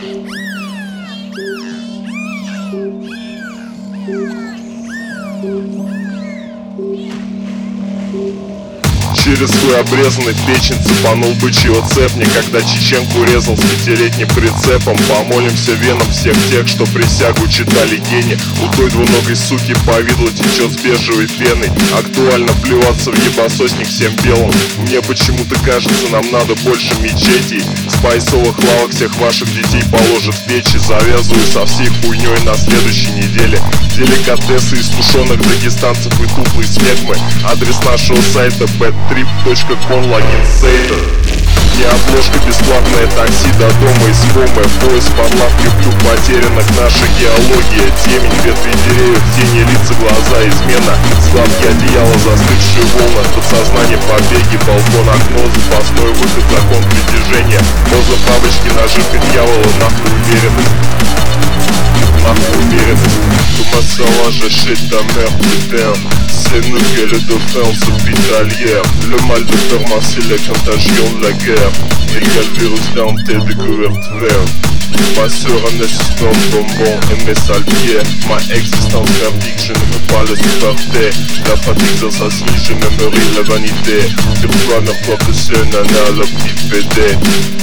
Через свой обрезанный печень цепанул бычьего цепня, когда чеченку резал с 5-летним прицепом. Помолимся венам всех тех, что присягу читали гений. У той двуногой суки повидло течет с бежевой пеной. Актуально плеваться в ебасосник всем белым. Мне почему-то кажется, нам надо больше мечетей. С пайсовых лавок всех ваших детей положат в печи. Завязываю со всей хуйней на следующей неделе. Деликатесы из тушеных дагестанцев и туплые смекмы. Адрес нашего сайта badtrip.com, логин сейта. Не обложка, бесплатное такси до дома из комы. Поиск под лавкой вдруг потерянных, наша геология. Темень, ветви деревьев, тени, лица, глаза, измена. Складки одеяла, застывшие волны. Подсознание, побеги, балкон, окно. Запасной выход, закон притяжения. Поза бабочки, наживка дьявола. Нахуй уверенность. Nahon uверенность. Comment ça va, j'achète ta mère, putain. C'est nous que le dauphin hospitalière. Le mal de ferme, c'est la contagion de la guerre. Égal virus denté de couverture. Ma sœur un assistant bonbon et mes sales pieds. Ma existence merdique, je ne veux pas le supporter. La fatigue s'assassine, je m'aimerais la vanité. Sur toi, meurs-toi que c'est un nana, la petite PD.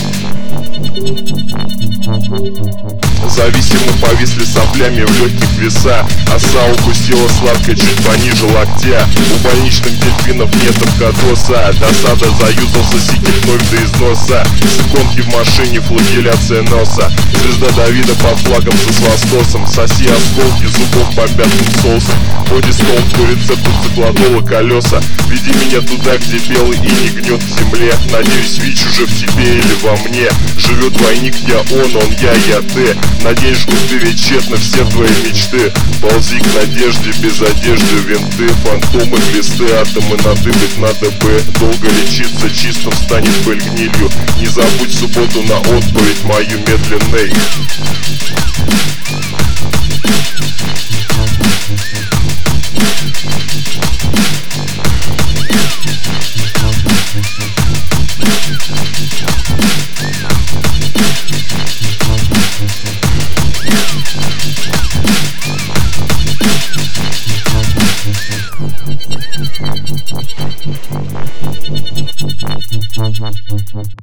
Зависимо повисли соплями в легких веса. Оса укусила сладко чуть пониже локтя. У больничных дельфинов нет обкатоса. Досада заюзался сикипной до износа. Секундки в машине, флагеляция носа. Звезда Давида под флагом со свастосом. Соси осколки, зубов бомбятным соусом. Бодистол по рецепту циклодола колеса. Веди меня туда, где белый иней гнет в земле. Надеюсь, ВИЧ уже в тебе или во мне. Живет двойник, я он я ты. На денежку ты ведь тщетно все твои мечты. Ползи к надежде, без одежды винты. Фантомы, глисты, атомы надыбать надо бы. Долго лечиться, чистым станет пыль гнилью. Не забудь в субботу на отповедь мою медленной.